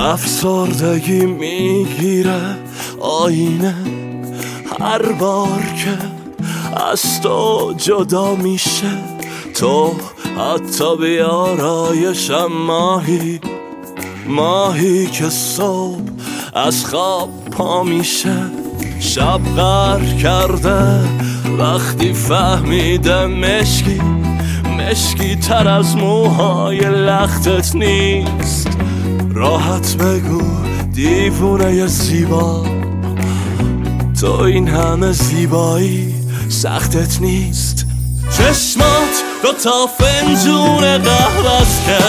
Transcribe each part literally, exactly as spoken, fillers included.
افسردگی میگیره آینه هر بار که از تو جدا میشه. تو حتی بیارایشم ماهی ماهی که صبح از خواب پا میشه. شب غر کرده وقتی فهمیده مشکی مشکی تر از موهای لختت نیست. راحت بگو دیوونه زیبا، تو این همه زیبایی سختت نیست. چشمات دو تا فنجون قهوه‌ست که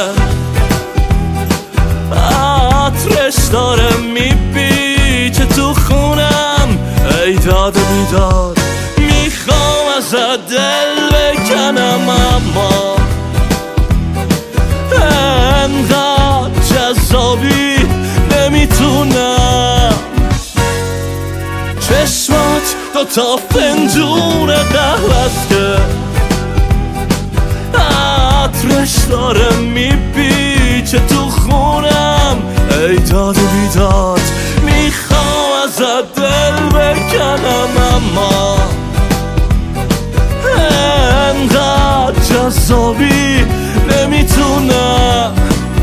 عطرش داره میپیچه تو خونم. ای داد بیداد میخوام ازت دل بکنم، اما انقدر جذابی نمیتونم. چشمات دو تا فنجون قهوه‌ست که عطرش داره میپیچه تو خونم. ای داد و بیداد میخوام ازت دل بکنم، اما انقدر جذابی نمیتونم.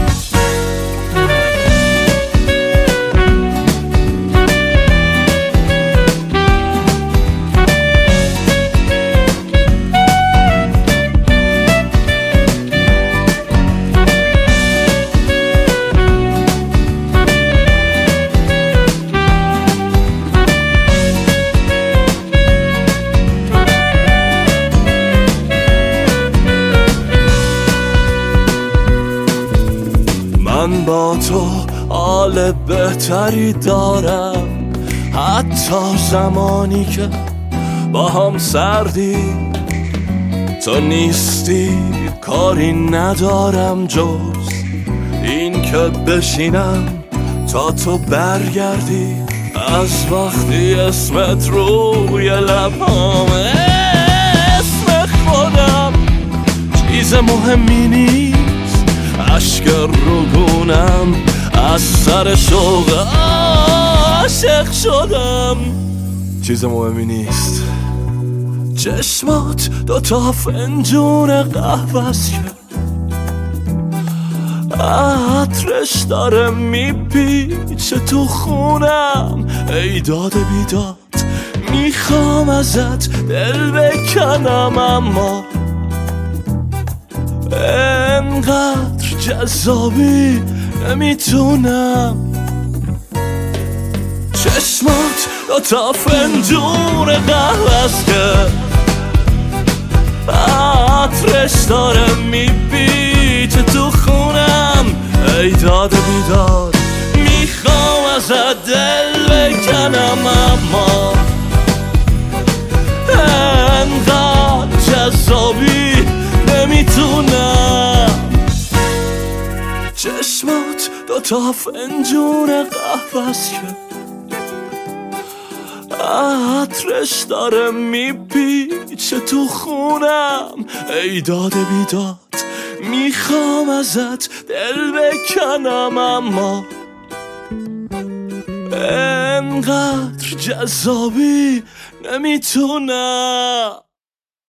من با تو حال بهتری دارم، حتی زمانی که با هم سردی. تو نیستی کاری ندارم جز این که بشینم تا تو برگردی. از وقتی اسمت روی لبام اسم خودم چیز مهمی نیست. عشق روگونم از سر شوق عاشق شدم، چیز مهمی نیست. چشمات دو تا فنجون قهوه‌ست که عطرش داره میپیچه تو خونم. ای داد بیداد میخوام ازت دل بکنم، اما انقدر جذابی نمیتونم. چشمات دو تا فنجون قهوه‌ست که عطرش داره میپیچه تو خونم. ای داد بیداد میخوام ازت دل بکنم، اما انقدر جذابی نمیتونم. چشمات دو تا فنجون قهوه‌ست که عطرش داره میپیچه تو خونم. ای داد بیداد میخوام ازت دل بکنم، اما انقدر جذابی نمیتونم.